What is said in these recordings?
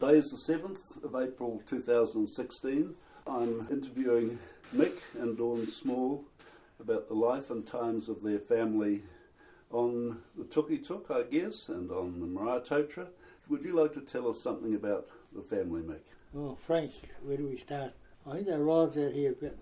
Today is the 7th of April 2016. I'm interviewing Mick and Dawn Small about the life and times of their family on the Tukituk, I guess, and on the Maratotra. Would you like to tell us something about the family, Mick? Well, Frank, where do we start? I think they arrived out here about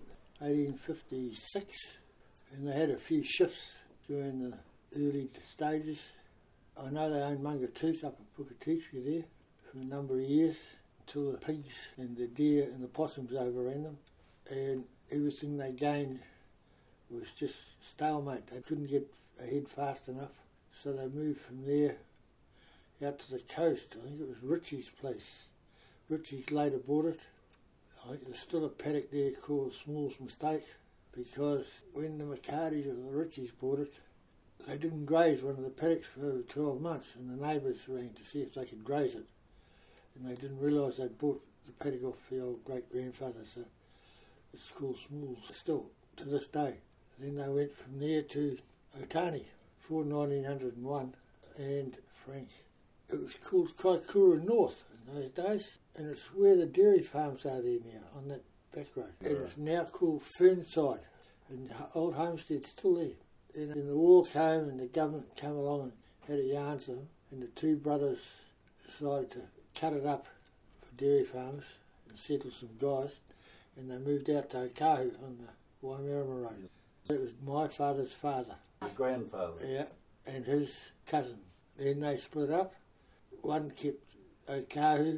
1856, and they had a few shifts during the early stages. I know they owned Mangatoot up at Puketichi there for a number of years until the pigs and the deer and the possums overran them, and everything they gained was just stalemate. They couldn't get ahead fast enough, so they moved from there out to the coast. I think it was Richie's place. Richie's later bought it. I think there's still a paddock there called Small's Mistake, because when the McCartys or the Richies bought it, they didn't graze one of the paddocks for over 12 months, and the neighbours rang to see if they could graze it, and they didn't realise they'd bought the paddock off the old great-grandfather, so it's called Small's still to this day. Then they went from there to Otani for 1901, and Frank, it was called Kaikoura North in those days, and it's where the dairy farms are there now, on that back road. And it's now called Fernside, and the old homestead's still there. And then the war came and the government came along and had a yarn to them, and the two brothers decided to cut it up for dairy farms and settle some guys, and they moved out to Okahu on the Waimarama Road. It was my father's father. Your grandfather? Yeah, and his cousin. Then they split up. One kept Okahu,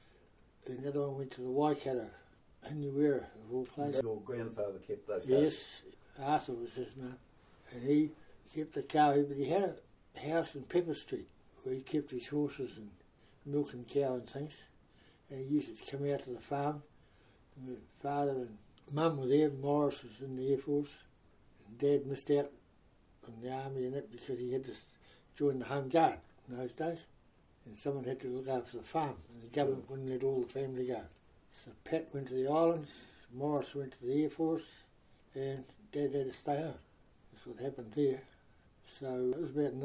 and the other one went to the Waikato, Inuera of all places. Your grandfather kept Okahu? Yes, Arthur was his name. And he kept the cow, but he had a house in Pepper Street where he kept his horses and milking cow and things. And he used to come out to the farm. And my father and Mum were there. Morris was in the Air Force. And Dad missed out on the army and that because he had to join the Home Guard in those days. And someone had to look after the farm, and the government wouldn't let all the family go. So Pat went to the islands, Morris went to the Air Force, and Dad had to stay home. That's what happened there. So it was about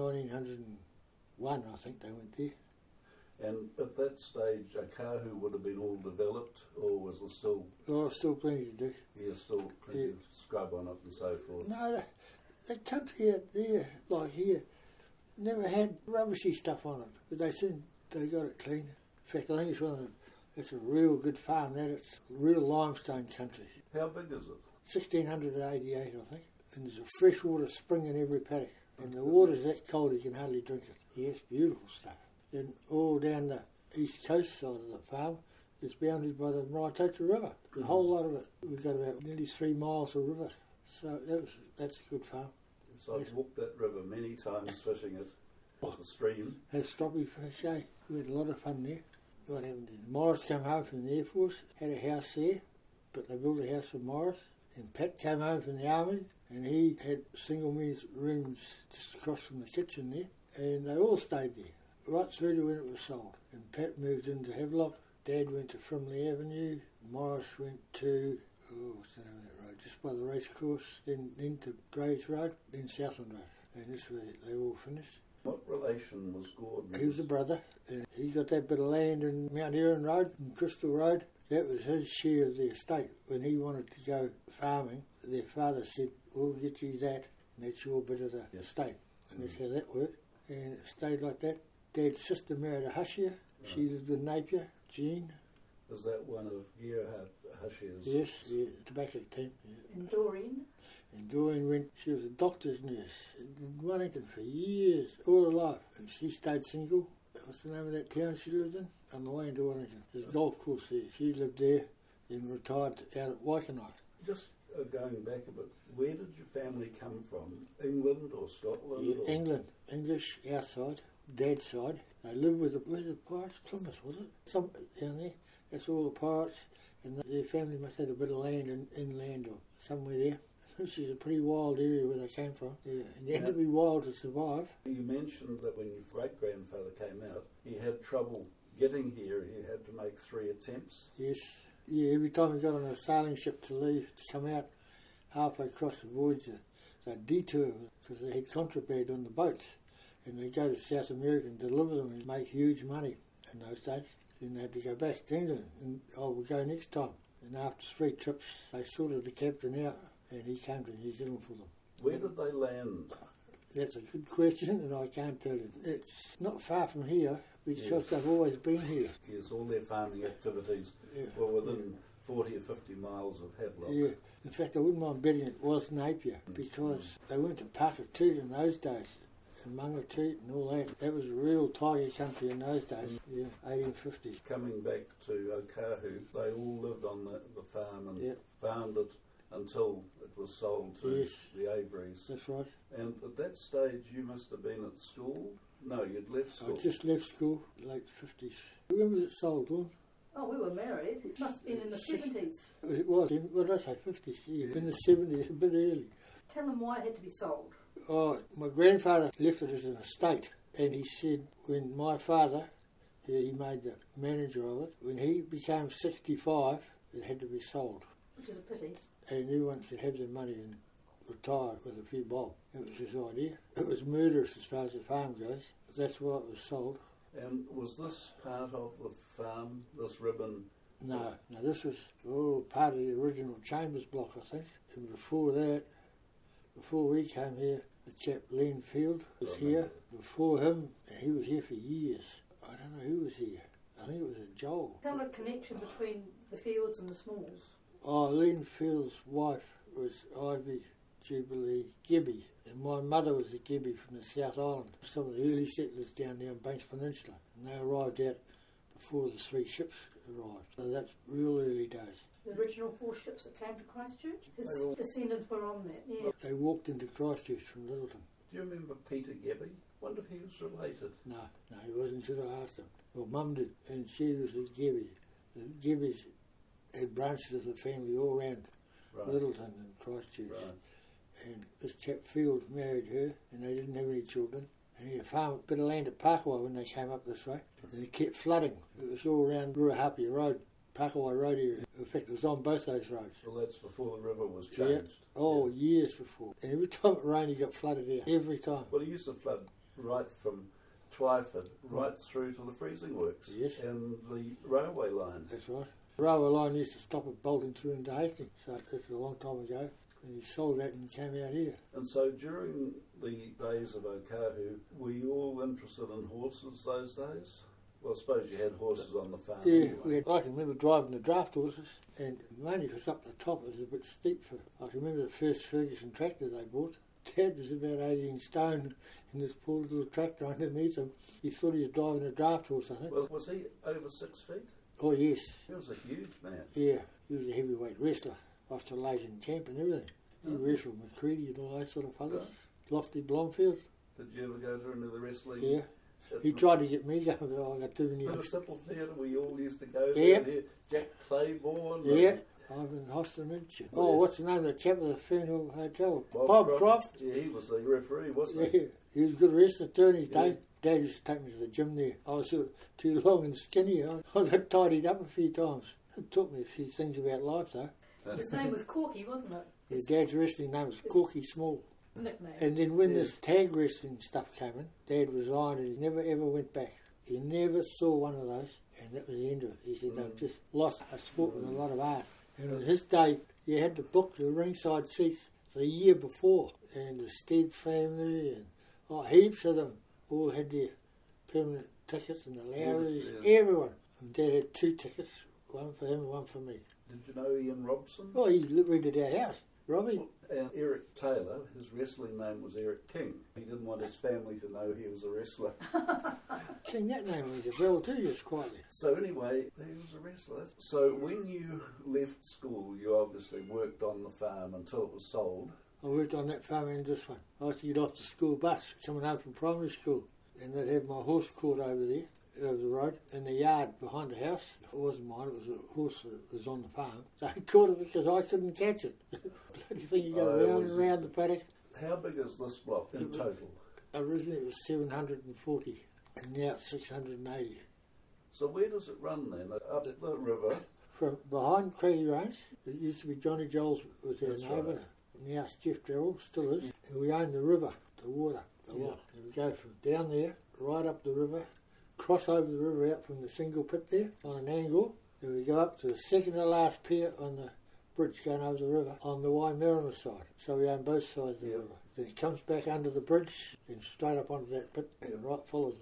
1901, I think they went there. And at that stage, Okahu would have been all developed, or was there still... Oh, still plenty to do. Yeah, still plenty of scrub on it and so forth. No, the country out there, like here, never had rubbishy stuff on it. But they said they got it clean. In fact, I think it's a real good farm, that it's real limestone country. How big is it? 1688, I think. And there's a freshwater spring in every paddock. And the water's that cold you can hardly drink it. Yes, beautiful stuff. Then all down the east coast side of the farm is bounded by the Maratotra River. The whole lot of it. We've got about nearly 3 miles of river. So that's a good farm. So I've walked that river many times fishing it. The stream. Has stroppy fish, eh? We had a lot of fun there. What happened then? Morris came home from the Air Force, had a house there, but they built a house for Morris. And Pat came home from the army, and he had single men's rooms just across from the kitchen there, and they all stayed there, right through to when it was sold. And Pat moved into Havelock, Dad went to Frimley Avenue, Morris went to, what's the name of that road, just by the race course, then to Grays Road, then Southland Road, and that's where they all finished. What relation was Gordon? He was a brother, and he got that bit of land in Mount Erin Road and Crystal Road. That was his share of the estate. When he wanted to go farming, their father said, we'll get you that, and that's your bit of the estate. And that's how that worked. And it stayed like that. Dad's sister married a Hushia. Right. She lived in Napier, Jean. Was that one of Gerhard Hushia's? Yes, the tobacco team. Yeah. And Doreen? And Doreen went, she was a doctor's nurse in Wellington for years, all her life. And she stayed single. What's the name of that town she lived in? On the way into Wellington. There's a golf course there. She lived there, then retired out at Waikanae. Just going back a bit, where did your family come from? England or Scotland? Yeah, England. English, outside. Dad's side. They lived with where's the pirates? Plymouth, was it? Some down there. That's all the pirates. And their family must have a bit of land inland or somewhere there. This is a pretty wild area where they came from. Yeah, and you had to be wild to survive. You mentioned that when your great-grandfather came out, he had trouble getting here. He had to make 3 attempts. Yes. Yeah, every time he got on a sailing ship to leave, to come out, halfway across the voyage, they'd detour because they had contraband on the boats. And they'd go to South America and deliver them and make huge money in those days. Then they had to go back to England, and I would go next time. And after 3 trips, they sorted the captain out, and he came to New Zealand for them. Where did they land? That's a good question, and I can't tell you. It's not far from here, because they've always been here. Yes, all their farming activities were within 40 or 50 miles of Havelock. Yeah. In fact, I wouldn't mind betting it was Napier, because they went to Pakatoot in those days, and Mangatoot and all that. That was a real tiger country in those days, 1850s. Coming back to Okahu, they all lived on the farm and farmed it until it was sold to the Averys. That's right. And at that stage, you must have been at school? No, you'd left school. I just left school, late 50s. When was it sold, Dawn? Oh, we were married. It must have been in the 70s. It was, what did I say, 50s? Yeah, in the 70s, a bit early. Tell them why it had to be sold. Oh, my grandfather left it as an estate, and he said when my father, he made the manager of it, when he became 65, it had to be sold. Which is a pity. And everyone could have their money and retire with a few bob. That was his idea. It was murderous as far as the farm goes. That's why it was sold. And was this part of the farm, this ribbon? No, this was part of the original Chambers block, I think. And before that, before we came here, the chap Len Field was here. Before him, and he was here for years. I don't know who was here. I think it was a Joel. Tell a connection between the Fields and the Smalls. Oh, Len Field's wife was Ivy Jubilee Gibby, and my mother was a Gibby from the South Island. Some of the early settlers down there on Banks Peninsula, and they arrived out before the 3 ships arrived. So that's real early days. The original 4 ships that came to Christchurch? His descendants were on that, yeah. They walked into Christchurch from Littleton. Do you remember Peter Gibby? Wonder if he was related. No, he wasn't until I asked him. Well, Mum did, and she was a Gibby. The Gibbys had branches of the family all around Littleton and Christchurch. Right. And this chap Field married her, and they didn't have any children. And he had a farm, a bit of land at Pakawai when they came up this way. And it kept flooding. It was all around Ruahapia Road, Pakawai Road area. In fact, it was on both those roads. Well, that's before the river was changed. Yeah. Oh, years before. And every time it rained, he got flooded out. Every time. Well, it used to flood right from Twyford right through to the freezing works and the railway line. That's right. The railway line used to stop at Bolton through into Hastings, so that's a long time ago. And he sold that and came out here. And so during the days of Okahu, were you all interested in horses those days? Well, I suppose you had horses on the farm. Yeah, anyway. I can remember driving the draft horses, and mainly because up the top it was a bit steep. I can remember the first Ferguson tractor they bought. Dad was about 18 stone in this poor little tractor underneath him. He thought he was driving a draft horse, I think. Well, was he over 6 feet? Oh, yes. He was a huge man. Yeah, he was a heavyweight wrestler, Australasian champ and everything. He wrestled McCready and all those sort of fellas. Lofty Blomfield. Did you ever go to any of the wrestling? Yeah. He tried to get me going, but I got too many. In the Simple Theatre, we all used to go Yeah. there. Jack Claiborne. Yeah. Ivan Hostinich. Oh, what's the name of the chap at the Fernhill Hotel? Bob Croft. Yeah, he was the referee, wasn't he? He was a good wrestler too, and his Dad used to take me to the gym there. I was too long and skinny. I got tidied up a few times. It taught me a few things about life, though. His name was Corky, wasn't it? Yeah, Dad's wrestling name was Corky Small. Nickname. And then when this tag wrestling stuff came in, Dad resigned and he never ever went back. He never saw one of those, and that was the end of it. He said they've just lost a sport with a lot of art. And in his day, you had to book the ringside seats the year before, and the Stead family and heaps of them all had their permanent tickets, and the Lowrys, everyone. And Dad had 2 tickets, one for him and one for me. Did you know Ian Robson? Oh, he rented our house. Robbie. And Eric Taylor, his wrestling name was Eric King. He didn't want his family to know he was a wrestler. King, that name rings a bell too, just quietly. So anyway, he was a wrestler. So when you left school, you obviously worked on the farm until it was sold. I worked on that farm and this one. I used to get off the school bus coming home from primary school, and they'd have my horse caught over there, over the road, in the yard behind the house. It wasn't mine, it was a horse that was on the farm. So I caught it because I couldn't catch it. Bloody thing, you go round and round the paddock. How big is this block in total? Originally it was 740, and now it's 680. So where does it run then? Up the river? From behind Craigie Range, it used to be Johnny Joel's was our neighbour. Right. Now it's Jeff Darrell, still is. And we own the river, the water, the lot. And we go from down there, right up the river, cross over the river out from the single pit there on an angle. Then we go up to the second to last pier on the bridge going over the river on the Waimarama side. So we own both sides of the river. Then it comes back under the bridge, then straight up onto that pit and right follows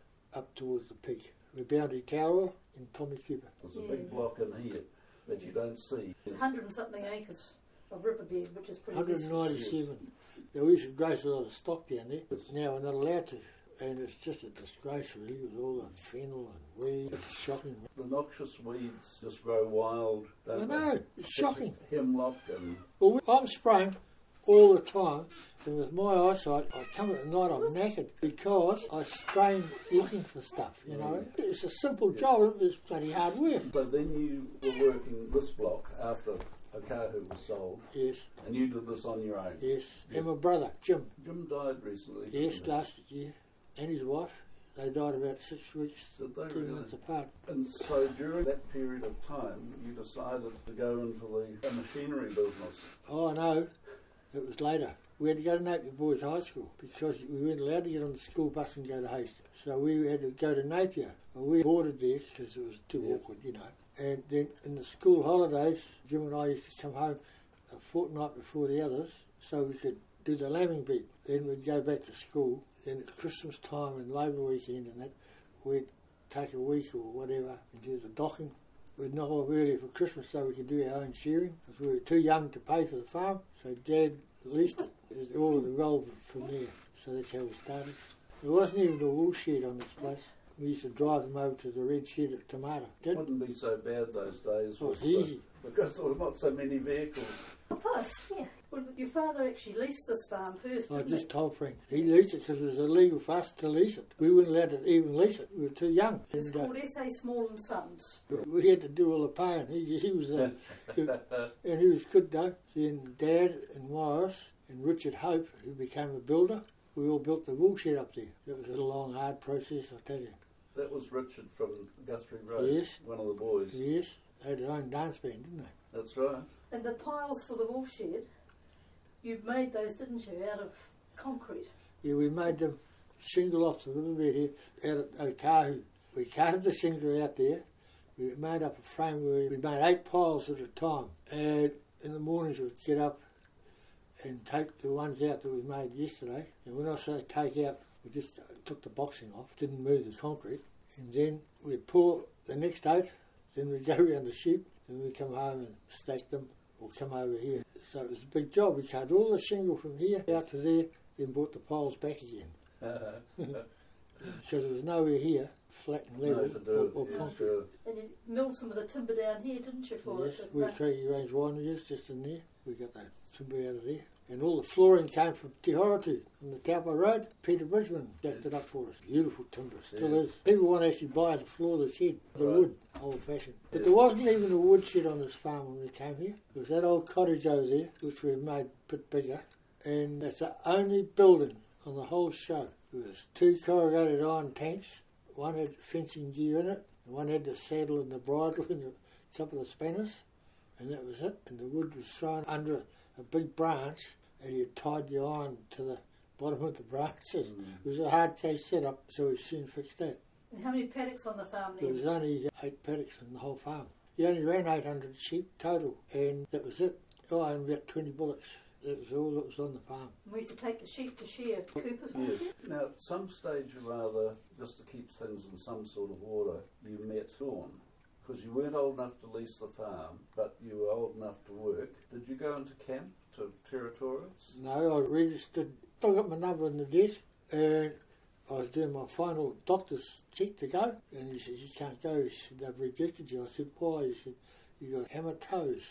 up towards the peak. We're Boundary Tower in Tommy Cooper. There's a big block in here that you don't see. 100 and something acres of riverbed, which is pretty 197. Now, we used to graze a lot of stock down there, but now we're not allowed to. And it's just a disgrace, really, with all the fennel and weeds. It's shocking. The noxious weeds just grow wild, don't they? I know, it's shocking. Hemlock and... Well, I'm spraying all the time, and with my eyesight, I come at night, I'm knackered, because I strain looking for stuff, you know. It's a simple job, it's bloody hard work. So then you were working this block after Okahu was sold. Yes. And you did this on your own. Yes. And my brother, Jim. Jim died recently. Yes, last year. And his wife. They died about 6 weeks, Did they 2 really? months apart. And so during that period of time, you decided to go into the machinery business. Oh, no. It was later. We had to go to Napier Boys High School because we weren't allowed to get on the school bus and go to Hastings. So we had to go to Napier. Well, we boarded there because it was too awkward, you know. And then in the school holidays, Jim and I used to come home a fortnight before the others so we could do the lambing beat. Then we'd go back to school. Then at Christmas time and Labour weekend and that, we'd take a week or whatever and do the docking. We'd knock off earlier for Christmas so we could do our own shearing because we were too young to pay for the farm. So Dad leased it. It all evolved from there. So that's how we started. There wasn't even a wool shed on this place. We used to drive them over to the red shed at Tomato. It wouldn't be so bad those days. Oh, it's easy. Because there were not so many vehicles. Plus, yeah. Well, your father actually leased this farm first, I didn't just he? told Frank. He leased it because it was illegal for us to lease it. We weren't allowed to even lease it. We were too young. It's And, called S.A. Small and Sons. we had to do all the paying. He was there. And he was good though. Then Dad and Morris and Richard Hope, who became a builder, we all built the wool shed up there. It was a long, hard process, I tell you. That was Richard from Guthrie Road. Yes. One of the boys. Yes. They had their own dance band, didn't they? That's right. And the piles for the wool shed, you made those, didn't you, out of concrete? Yeah, we made them shingle off the riverbed here out at Okahu. We carted the shingle out there. We made up a frame where we made 8 piles at a time. And in the mornings we'd get up and take the ones out that we made yesterday. And when I say take out, we just took the boxing off, didn't move the concrete. And then we'd pour the next 8, then we'd go around the sheep, and we'd come home and stack them or come over here. So it was a big job. We carried all the shingle from here out to there, then brought the piles back again. Because there was nowhere here, flat and level, or concrete. Sure. And you milled some of the timber down here, didn't you, for Yes, it? we had Craigie Range wineries just in there. We got that timber out of there. And all the flooring came from Te Horatu on the Taupo Road. Peter Bridgman jacked it up for us. Beautiful timber, still is. People want to actually buy the floor of the shed, the wood, old fashioned. But there wasn't even a wood shed on this farm when we came here. There was that old cottage over there, which we've made a bit bigger. And that's the only building on the whole show. There was 2 corrugated iron tanks. One had fencing gear in it, and one had the saddle and the bridle and a couple of spanners. And that was it. And the wood was thrown under a big branch, and you tied the iron to the bottom of the branches. It was a hard case setup, so we soon fixed that. And how many paddocks on the farm There then? was only 8 paddocks in the whole farm. You only ran 800 sheep total, and that was it. Oh, and about 20 bullocks. That was all that was on the farm. We used to take the sheep to shear Cooper's Yes. Now, at some stage or other, just to keep things in some sort of order, you met Dawn. Because you weren't old enough to lease the farm, but you were old enough to work. Did you go into camp to Territorials? No, I registered, still got my number on the desk, and I was doing my final doctor's check to go, and he said, you can't go. He said, they've rejected you. I said, why? He said, you got hammer toes.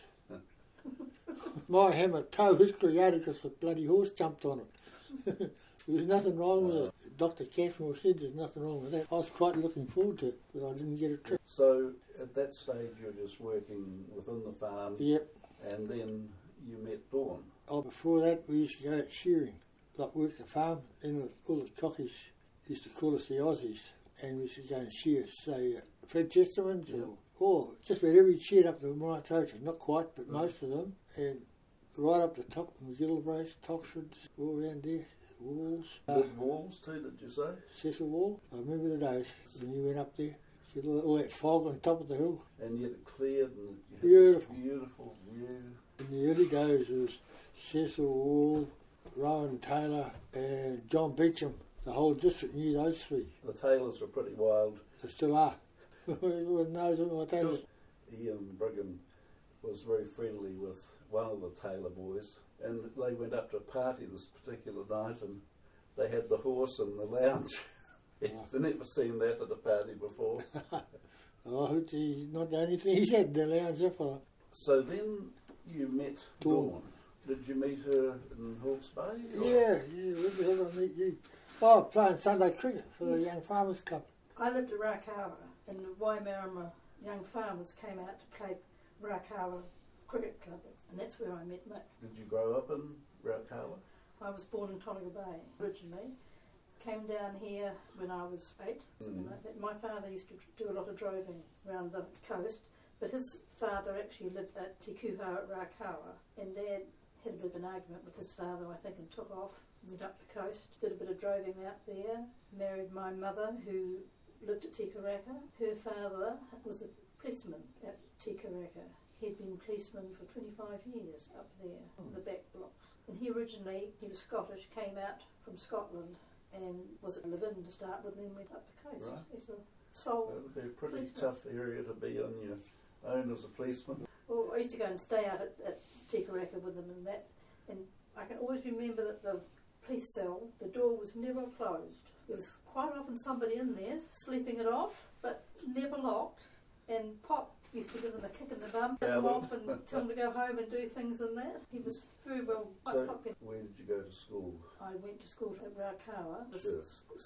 My hammer toe was created because a bloody horse jumped on it. There was nothing wrong with it. Dr. Cashmore said there's nothing wrong with that. I was quite looking forward to it, but I didn't get a trip. So, at that stage, you're just working within the farm, Yep. and then you met Dawn. Oh, before that, we used to go out shearing, like work the farm, and all the cockies used to call us the Aussies, and we used to go and shear, say, Fred Chesterman's, or just about every shed up the Moriatocha, not quite, but most of them, and right up the top, McGillivrays, Toxfords, all around there, walls. Did walls too, did you say? Cecil Wall. I remember the days when you went up there. You had all that fog on top of the hill. And yet it cleared and you had Beautiful. this beautiful view. In the early days it was Cecil Wall, Rowan Taylor and John Beecham. The whole district knew those three. The Taylors were pretty wild. They still are. Everyone knows what they are. Ian Brigham was very friendly with one of the Taylor boys, and they went up to a party this particular night, and they had the horse in the lounge. He's never seen that at a party before. Oh, gee, not the only thing he said, the lounge there for. So then you met Dawn. Did you meet her in Hawke's Bay? Yeah, where the hell did I meet you? Oh, playing Sunday cricket for the Young Farmers Club. I lived at Rakawa, and the Waimarama young farmers came out to play Rakawa Cricket Club, and that's where I met Mick. Did you grow up in Rakawa? I was born in Tolaga Bay originally. Came down here when I was 8, something like that. My father used to do a lot of droving around the coast, but his father actually lived at Te Kuhau at Rakawa, and Dad had a bit of an argument with his father, I think, and took off, went up the coast, did a bit of droving out there, married my mother who lived at Tikaraka. Her father was a policeman at Tikaraka. He'd been policeman for 25 years up there on the back blocks. And he was Scottish, came out from Scotland and was at Levin to start with, and then went up the coast. Right. He's a sole That would be a pretty policeman. tough area to be on your own as a policeman. Well, I used to go and stay out at Tikaraka with them and that, and I can always remember that the police cell, the door was never closed. There was quite often somebody in there sleeping it off, but never locked, and Pop used to give them a kick in the bum, pick them off and tell them to go home and do things and that. He was very well So, popular. where did you go to school? I went to school at Rakawa, Sure.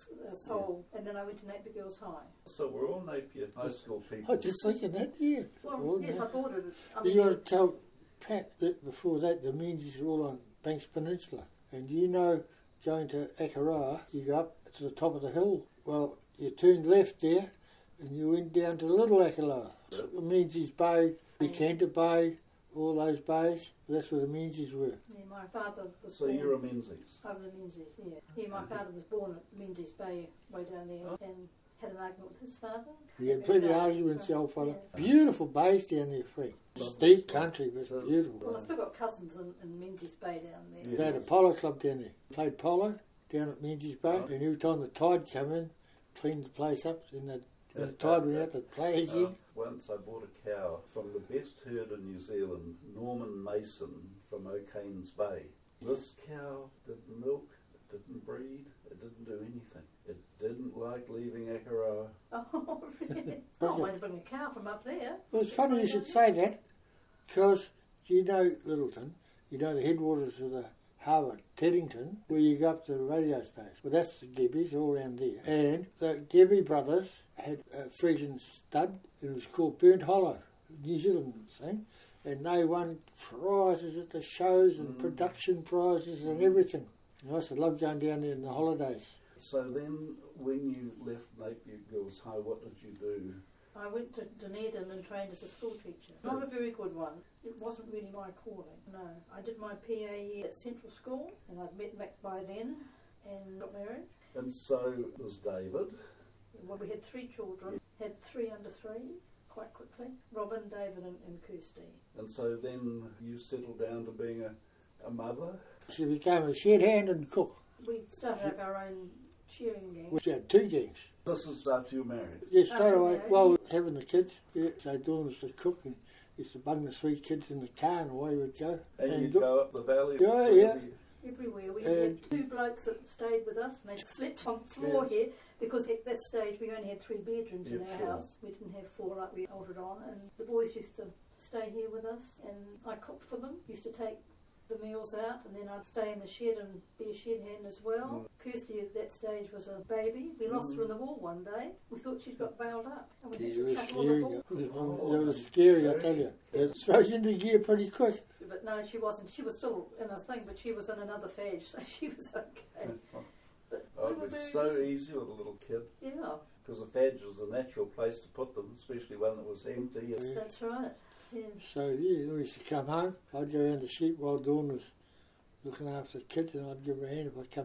Seoul, and then I went to Napier Girls High. So we're all Napier High School people. I just thinking that, yeah. Well, yes, I boarded it. I You mean, got to tell Pat that before that the Menzies were all on Banks Peninsula. And you know, going to Akaroa, you go up to the top of the hill. Well, you turned left there and you went down to Little Akaroa. Yep. The Menzies Bay, Decanter Bay, all those bays, that's where the Menzies were. yeah, my father was So born. you're a Menzies. I was a Menzies, yeah. Yeah, my father was born at Menzies Bay, way down there, and had an argument with his father. He had plenty of arguments, the old fella. Yeah. Beautiful bays down there, Frank. Steep country, but it's beautiful. Well, I've still got cousins in Menzies Bay down there. Yeah. They had a polo club down there. Played polo down at Menzies Bay, and every time the tide come in, cleaned the place up, and when the tide went out, they'd play again. Once I bought a cow from the best herd in New Zealand, Norman Mason from O'Kane's Bay. This cow didn't milk, it didn't breed, it didn't do anything. It didn't like leaving Akaroa. Oh, really? I don't want to bring a cow from up there. Well, it's funny you should say that, because you know Littleton, you know the headwaters of the harbour, Teddington, where you go up to the radio station. Well, that's the Gebbies, all around there. And the Gebby brothers had a Frisian stud, and it was called Burnt Hollow, New Zealand thing, and they won prizes at the shows and production prizes and everything. And I used to love going down there in the holidays. So then, when you left Napier Girls High, what did you do? I went to Dunedin and trained as a school teacher. Not a very good one. It wasn't really my calling, no. I did my PAE at Central School, and I'd met Mick by then and got married. And so there's David. Well, we had 3 children, had 3 under 3 quite quickly, Robin, David and Kirsty. And so then you settled down to being a mother. She became a shed hand and cook. We started up our own cheering gang. We had 2 gangs. This is after you were married. Yeah, straight away. Okay. Well, having the kids, yeah, so Dawn was the cook and used to bung the 3 kids in the car and away we'd go. And you'd Do- go up the valley. Yeah, yeah. Everywhere. We And- had 2 blokes that stayed with us, and they slept on the floor Yes. here, because at that stage we only had 3 bedrooms in Yeah, our sure. house. We didn't have 4 like we altered on, and the boys used to stay here with us, and I cooked for them. Used to take the meals out, and then I'd stay in the shed and be a shed hand as well. Kirsty at that stage was a baby. We lost her in the wall one day. We thought she'd got bailed up, and we had It to was chuck all the scary. ball. It was scary, I tell you. It throws into gear pretty quick. But no, she wasn't. She was still in a thing, but she was in another fage, so she was okay. But Oh, we it were was very so easy. easy with a little kid. Yeah, Because a badge was a natural place to put them, especially one that was empty. Yeah. that's right. Yeah. So, yeah, we used to come home. I'd go around the sheep while Dawn was looking after the kids, and I'd give her a hand if I'd come home.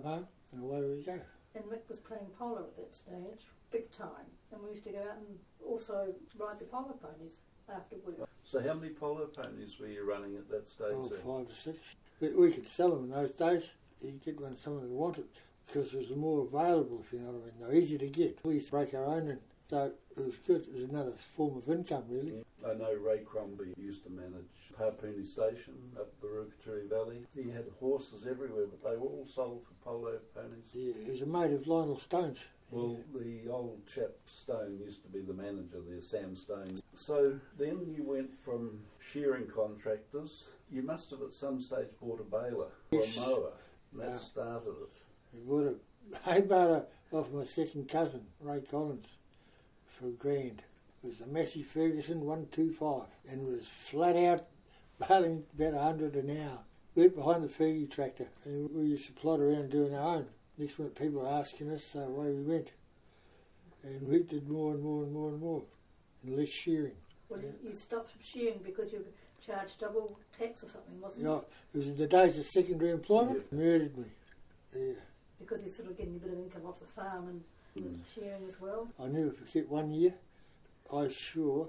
and away we go. And Mick was playing polo at that stage, big time, and we used to go out and also ride the polo ponies after work. So how many polo ponies were you running at that stage? Oh, then? 5 or 6. But we could sell them in those days. You'd get one someone wanted because it was more available, if you know what I mean. They were easy to get. We used to break our own, and so it was good. It was another form of income, really. I know Ray Crombie used to manage Harpooni Station up the Rukaturi Valley. He had horses everywhere, but they were all sold for polo ponies. Yeah, he was a mate of Lionel Stone's. Well, the old chap Stone used to be the manager there, Sam Stone. So then you went from shearing contractors. You must have at some stage bought a baler or Yes. a mower, and that Yeah. started it. He bought a hay baler off my second cousin, Ray Collins, for $1,000. It was a Massey Ferguson 125 and was flat out baling about 100 an hour. Went behind the Fergie tractor and we used to plod around doing our own. Next minute people were asking us, so away we went. And we did more and more and more and more, and less shearing. Well, Yeah. you stopped shearing because you charged double tax or something, wasn't Yeah, it? it was in the days of secondary employment. Murdered me. Yeah. Because you're sort of getting a bit of income off the farm and with shearing as well. I never forget one year, I saw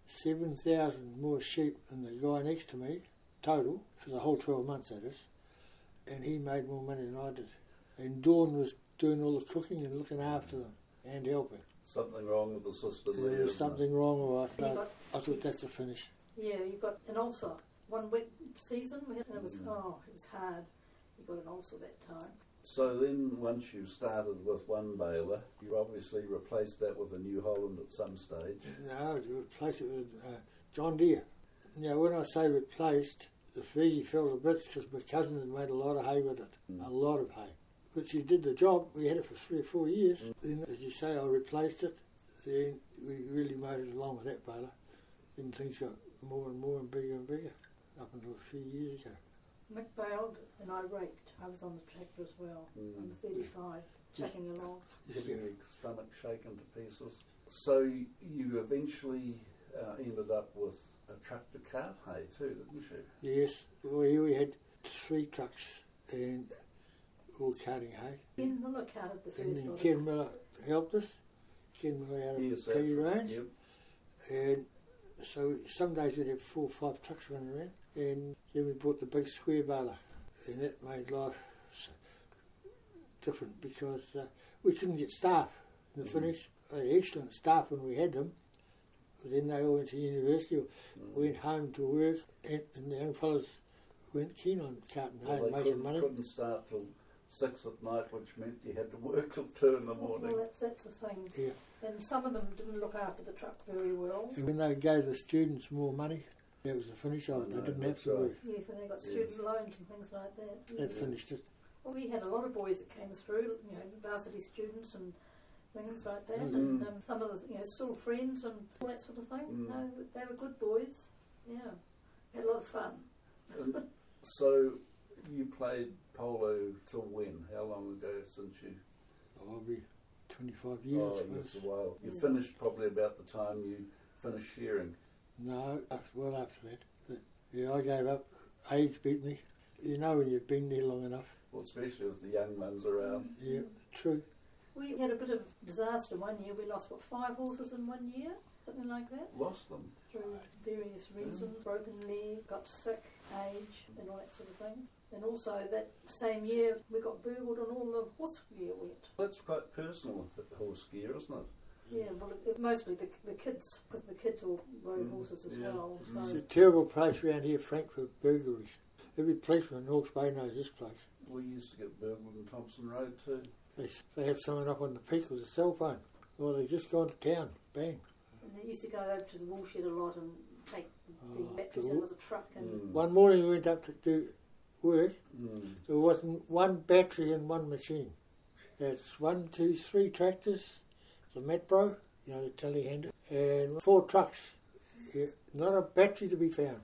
7,000 more sheep than the guy next to me, total, for the whole 12 months that is, and he made more money than I did. And Dawn was doing all the cooking and looking after them and helping. Something wrong with the system there. There was isn't something wrong with You us. got- I thought that's a finish. Yeah, you got an ulcer. One wet season, and it was it was hard. You got an ulcer that time. So then once you started with one baler, you obviously replaced that with a New Holland at some stage. No, you replaced it with John Deere. Now, when I say replaced, the Fergie fell to bits because my cousin had made a lot of hay with it. A lot of hay. But she did the job. We had it for 3 or 4 years. Then, as you say, I replaced it. Then we really made it along with that baler. Then things got more and more and bigger up until a few years ago. Mick bailed and I raked. I was on the tractor as well. On the 35, chucking along. Getting your stomach shaken to pieces. So you eventually ended up with a truck to cart hay too, didn't you? Yes, we had 3 trucks and all carting hay. Ken Miller carted the And first then lot. Ken Miller helped us. Ken Miller out of Yes, Tree Range. Yep. And so some days we'd have 4 or 5 trucks running around. And then we bought the big square baler. And that made life different because we couldn't get staff in the finish. We had excellent staff when we had them. But then they all went to university or went home to work. And the young fellas weren't keen on carting hay and making money. Couldn't start till 6 at night, which meant you had to work till 2 in the morning. Well, that's the thing. Yeah. And some of them didn't look after the truck very well. And when they gave the students more money, that was the finish of it. They didn't have to work. Yes, when they got student loans and things like that. That finished it. Well, we had a lot of boys that came through, varsity students and things like that, Mm. and some of the, still friends and all that sort of thing. No, they were good boys. Yeah, had a lot of fun. And so you played polo till when? How long ago since you? I'll be 25 years. Oh, I suppose. that's a while. You Yeah. finished probably about the time you finished shearing. No, well after that. But yeah, I gave up. Age beat me. You know when you've been there long enough. Well, especially with the young ones around. Yeah, true. We had a bit of disaster one year. We lost, 5 horses in 1 year? Something like that. Lost them. Through various reasons. Broken leg, got sick, age, and all that sort of thing. And also that same year we got burgled and all the horse gear went. That's quite personal, the horse gear, isn't it? Yeah, well, mostly the kids, because the kids all rode horses as yeah. well. It's So a terrible place around here, Frankfurt, burglaries. Every policeman in Hawke's Bay knows this place. We used to get burgled in Thompson Road too. They have someone up on the peak with a cell phone. Well, they've just gone to town. Bang. and they used to go over to the woolshed a lot and take the batteries the out wool- of the truck and One morning we went up to do work. Mm. There wasn't one battery in one machine. That's 1, 2, 3 tractors, the Metpro, the telehandler, and 4 trucks. Yeah, not a battery to be found.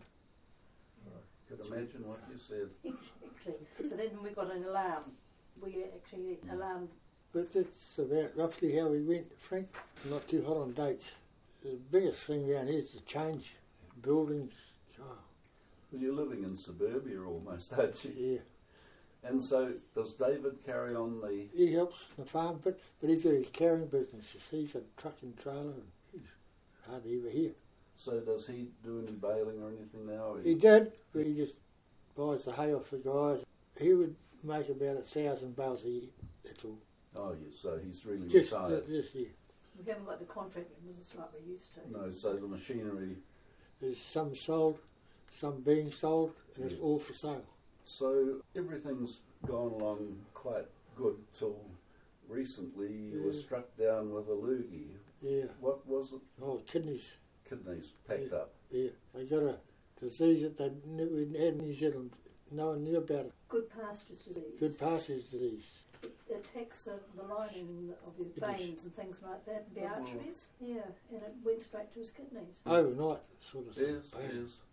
Could imagine what you said. exactly. So then we got an alarm. We actually alarmed. But that's about roughly how we went, Frank. Not too hot on dates. The biggest thing around here is to change buildings. Oh, Well, you're living in suburbia almost, aren't you? yeah. And so does David carry on the... He helps the farm bit, but he's got his carrying business. You see, he's got a truck and trailer, and he's hardly ever here. So does he do any baling or anything now? He did, but he just buys the hay off the guys. He would make about 1,000 bales a year, that's all. Oh, yes, so he's really Just retired. this year. We haven't got the contracting business like we used to. No, so the machinery... There's some sold, some being sold, and it's Yes. all for sale. So everything's gone along quite good till recently you were Yeah. struck down with a loogie. Yeah. What was it? Oh, kidneys. Kidneys packed Yeah. up. Yeah. They got a disease that we had in New Zealand. No one knew about it. Good pastures disease. Good passage disease. It attacks the lining of your Kidneys. veins and things like that, the Oh, wow. arteries. Yeah, and it went straight to his kidneys. Overnight, sort of thing. Yes, Bam. yes.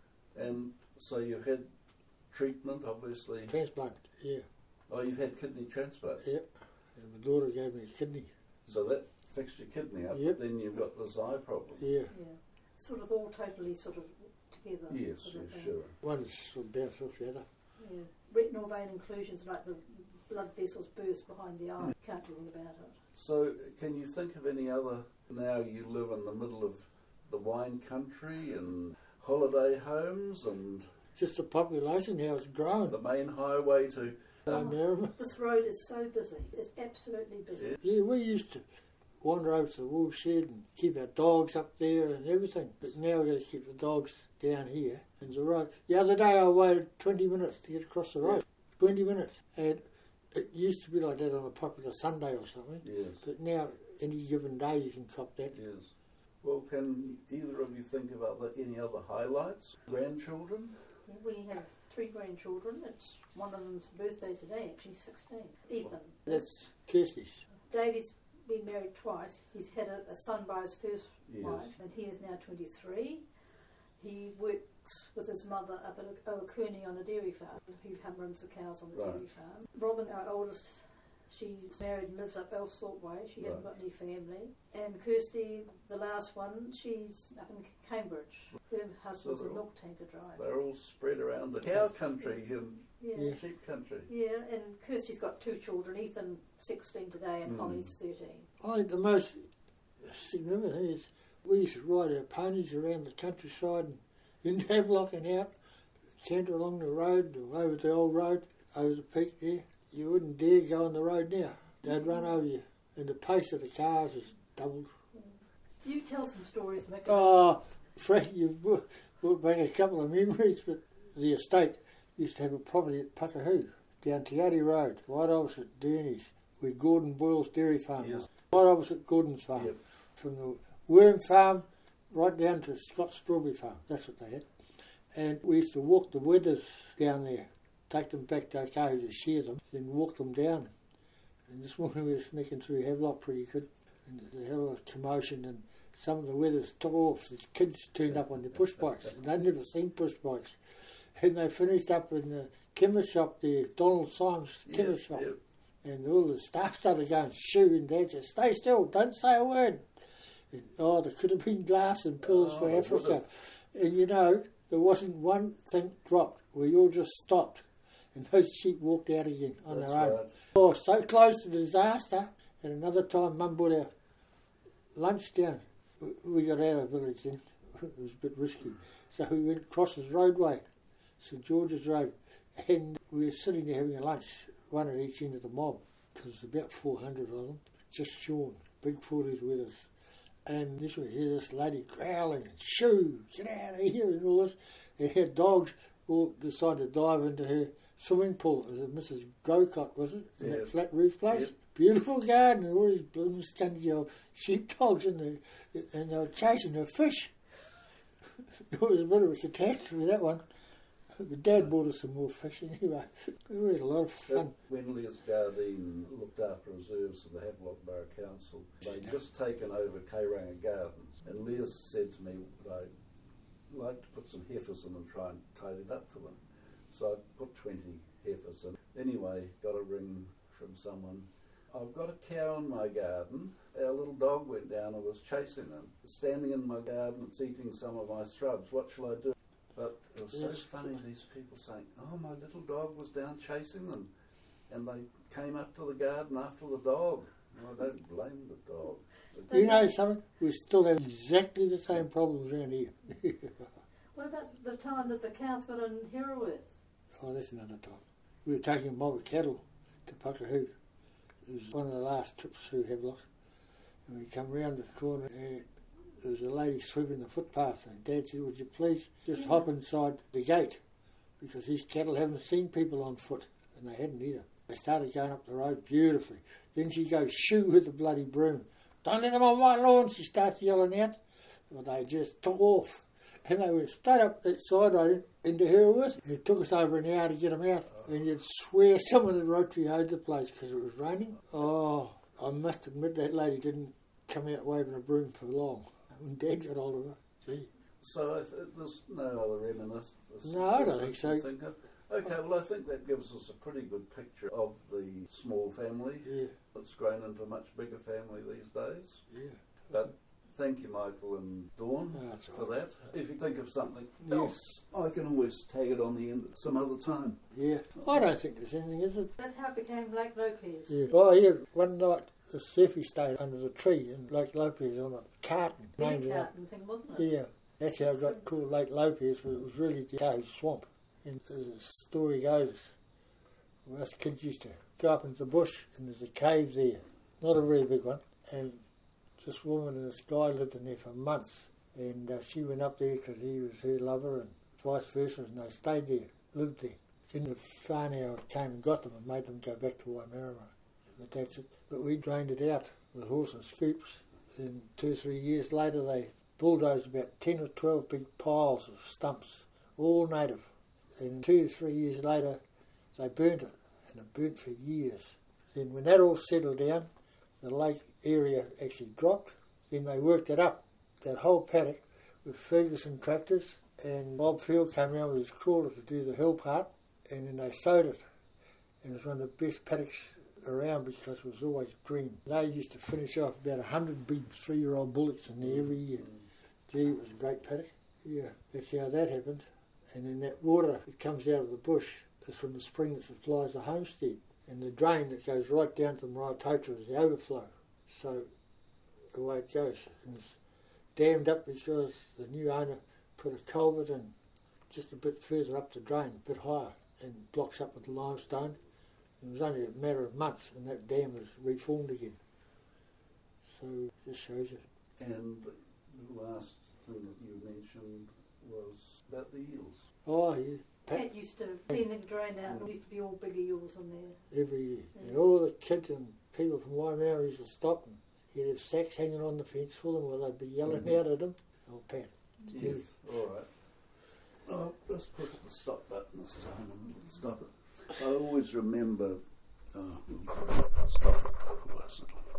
And so you've had treatment, obviously. Transplant, yeah. Oh, you've had kidney transplants. Yep. And my daughter gave me a kidney. So that fixed your kidney up, Yep. but then you've got this eye problem. Yeah. Yeah, sort of all totally sort of together. Yes, sort of yes, thing. sure. One's sort of bounced off the other. Yeah, retinal vein inclusions, like the blood vessels burst behind the eye. Can't do anything about it. So can you think of any other, now you live in the middle of the wine country and holiday homes and Just the population, how it's grown. the main highway to... Marama. This road is so busy. It's absolutely busy. Yeah, we used to wander over to the wool shed and keep our dogs up there and everything. But now we've got to keep the dogs down here. And the road. The other day I waited 20 minutes to get across the road. 20 minutes. And it used to be like that on a popular Sunday or something. Yes, But now, any given day you can cop that. yes. Well, can either of you think of any other highlights? Grandchildren? We have 3 grandchildren. It's one of them's birthday today, actually 16. Ethan. That's Kirsty's. Davey's been married twice. He's had a son by his first Yes. wife, and he is now 23. He works with his mother up at Okuni on a dairy farm. He runs the cows on the Right. dairy farm. Robin, our oldest, she's married and lives up Elsthorpe Way. She hasn't Right. got any family. And Kirsty, the last one, she's up in Cambridge. Her husband's they're a all- milk tanker driver. They're all spread around the cow country and Yeah. sheep country. Yeah, and Kirsty's got 2 children. Ethan, 16 today, and Holly's 13. I think the most significant thing is we used to ride our ponies around the countryside and in Havelock and out, canter along the road, or over the old road, over the peak there. You wouldn't dare go on the road now. They'd run over you. And the pace of the cars is doubled. You tell some stories, Mick. Oh, Frank, you've brought back a couple of memories, but the estate used to have a property at Puckahoo, down Te Road, right opposite Derny's, where Gordon Boyle's dairy farm Yes. was. Right opposite Gordon's farm. Yep. From the worm farm right down to Scott's strawberry farm. That's what they had. And we used to walk the withers down there, take them back to Otago to shear them, then walk them down. And this morning we were sneaking through Havelock pretty good. And there was a hell of a commotion, and some of the withers took off. The kids turned up on their push bikes, and they'd never seen push bikes. And they finished up in the chemist shop there, Donald Symes' chemist shop. Yep. And all the staff started going, shoo, and Dad said, stay still, don't say a word. And, oh, there could have been glass and pills Oh, for it Africa. would've. And you know, there wasn't one thing dropped. We all just stopped. And those sheep walked out again on That's their own. right. Oh, so close to disaster. And another time, Mum brought our lunch down. We got out of the village then. It was a bit risky. So we went across this roadway, St George's Road, and we were sitting there having a lunch, one at each end of the mob, because there's about 400 of them, just shorn, big 40s with us. And this was hear this lady growling and shoo, get out of here and all this. And her dogs all decided to dive into her swimming pool. It was Mrs. Grocott, was it? In Yeah. that flat roof place. Yep. Beautiful garden, and all these blooming stunty old sheepdogs and they were chasing her fish. It was a bit of a catastrophe, that one. But Dad bought us some more fish anyway. We had a lot of fun. When Les Jardine looked after reserves of the Havelock Borough Council, they'd just taken over Kairanga Gardens, and Les said to me, would I like to put some heifers in and try and tidy it up for them? So I put 20 heifers in. Anyway, got a ring from someone. I've got a cow in my garden. Our little dog went down and was chasing them. It's standing in my garden, it's eating some of my shrubs. What shall I do? But it was so funny, these people saying, oh, my little dog was down chasing them, and they came up to the garden after the dog. Well, I don't blame the dog. You know something? We still have exactly the same problems around here. What about the time that the cows got in Heraworth? Oh, that's another time. We were taking a mob of cattle to Puckerhoo. It was one of the last trips through Havelock. And we come round the corner and there was a lady sweeping the footpath, and Dad said, would you please just hop inside the gate, because these cattle haven't seen people on foot, and they hadn't either. They started going up the road beautifully. Then she goes shoo with the bloody broom. Don't let them on my lawn, she starts yelling out. Well, they just took off. And they went straight up that side road into Heraworth. It took us over an hour to get them out. And you'd swear someone had Rotary-O'd the place because it was raining. Oh, I must admit that lady didn't come out waving a broom for long. When Dad got hold of her, gee. So there's no other reminiscence? No, I don't think so. Okay, well, I think that gives us a pretty good picture of the small family. Yeah. It's grown into a much bigger family these days. Yeah. But thank you, Michael and Dawn, for that. If you think of something else, I can always tag it on the end at some other time. Yeah. I don't think there's anything, is it? That's how it became Lake Lopez. Yeah. Oh, yeah. One night, the surfy stayed under the tree in Lake Lopez on a carton. Big carton thing, wasn't it? Yeah. That's how it got called Lake Lopez, but it was really the cave swamp. And the story goes, us kids used to go up into the bush and there's a cave there, not a very big one, and this woman and this guy lived in there for months, and she went up there because he was her lover and vice versa, and they stayed there, lived there. Then the whānau came and got them and made them go back to Waimarama. But that's it. But we drained it out with horse and scoops, and 2 or 3 years later they bulldozed about 10 or 12 big piles of stumps, all native. And 2 or 3 years later, they burnt it, and it burnt for years. Then when that all settled down, the lake area actually dropped. Then they worked it up, that whole paddock, with Ferguson tractors, and Bob Field came around with his crawler to do the hill part, and then they sowed it. And it was one of the best paddocks around because it was always green. They used to finish off about 100 big 3-year-old bullocks in there every year. Gee, it was a great paddock. Yeah, that's how that happened. And then that water that comes out of the bush is from the spring that supplies the homestead. And the drain that goes right down to the Maraitotra is the overflow. So the way it goes. And it's dammed up because the new owner put a culvert in just a bit further up the drain, a bit higher, and blocks up with limestone. It was only a matter of months and that dam was reformed again. So this shows you. And the last thing that you mentioned was about the eels. Oh, yeah. Pat used to clean the drain out, and there used to be all big eels in there. Every year. Yeah. And all the kids and people from Waimarama used to stop and he'd have sacks hanging on the fence for them while they'd be yelling out at him. Oh, Pat. Yes, all right. I'll just push the stop button this time and stop it. I always remember... stop it.